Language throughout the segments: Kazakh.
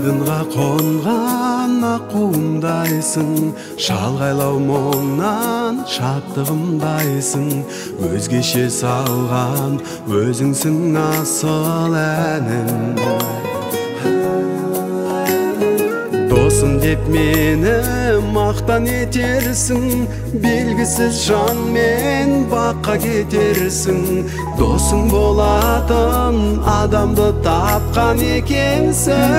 айдынға қонған аққуымдайсың, шалғайлау мұңнан шаттығымдайсың, өзгеше салған өзіңсің асыл әнім. Досым деп мені мақтан етерсің, белгісіз жанмен баққа кетерсің. Досың болатын адамды тапқан екенсің.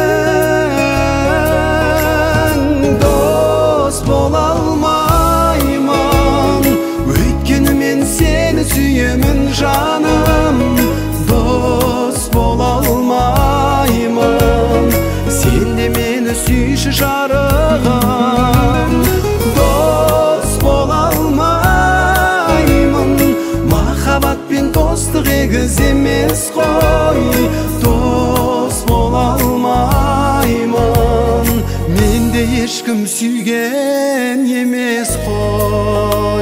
Дос бола алмаймын, өйткені мен сені сүйемін жаным. Дос бола алмаймын, сен де мені сүйші жарығым. Дос бола алмаймын, махаббат пен достық егіз емес қой. Дос бола алмаймын, менде ешкім сүйген емес қой.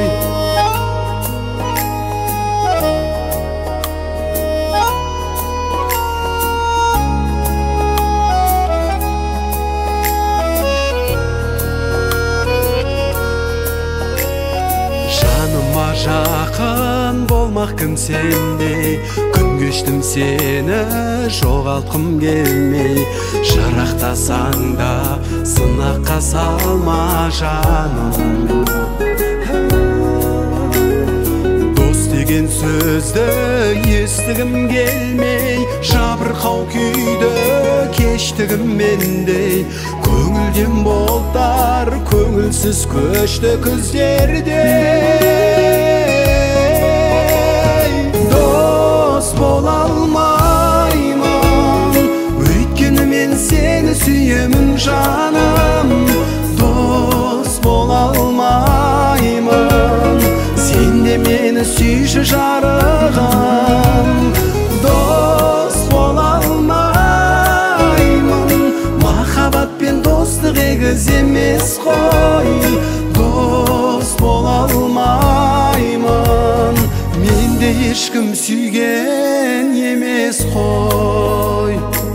Жаныма жақын болмақ кім сендей, күн кештім сені жоғалтқым келмей. Жырақтасаң да сынаққа салма жаным. Дос деген сөзді естігім келмей, жабырқау күйді кештігім мендей. Көңілден бұлттар көңілсіз көшті күздерде. Дос бола алмаймын, өйткені мен сені сүйемін жаным. Дос бола алмаймын, сен де мені сүйші жарығым. Дос бола алмаймын, махаббат пен достық егіз емес қой. Дос бола алмаймын, менде ешкім сүйген емес қой.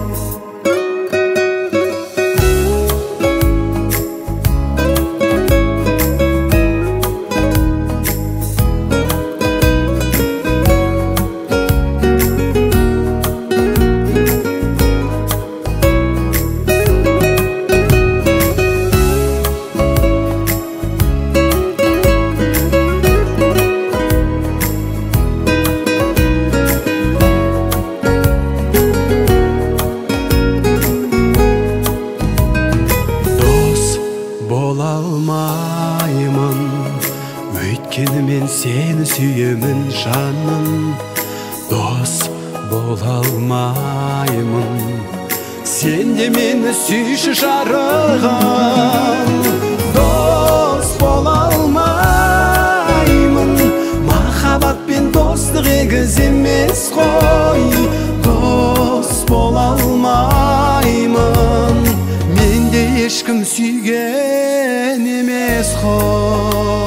Бола алмаймын, өйткені мен сені сүйемін жаным. Дос бола алмаймын, сен де мені сүйші жарығым. Дос бола алмаймын, махаббат пен достық егіз емес қой. Дос бола алмаймын, менде ешкім сүйген емес қой.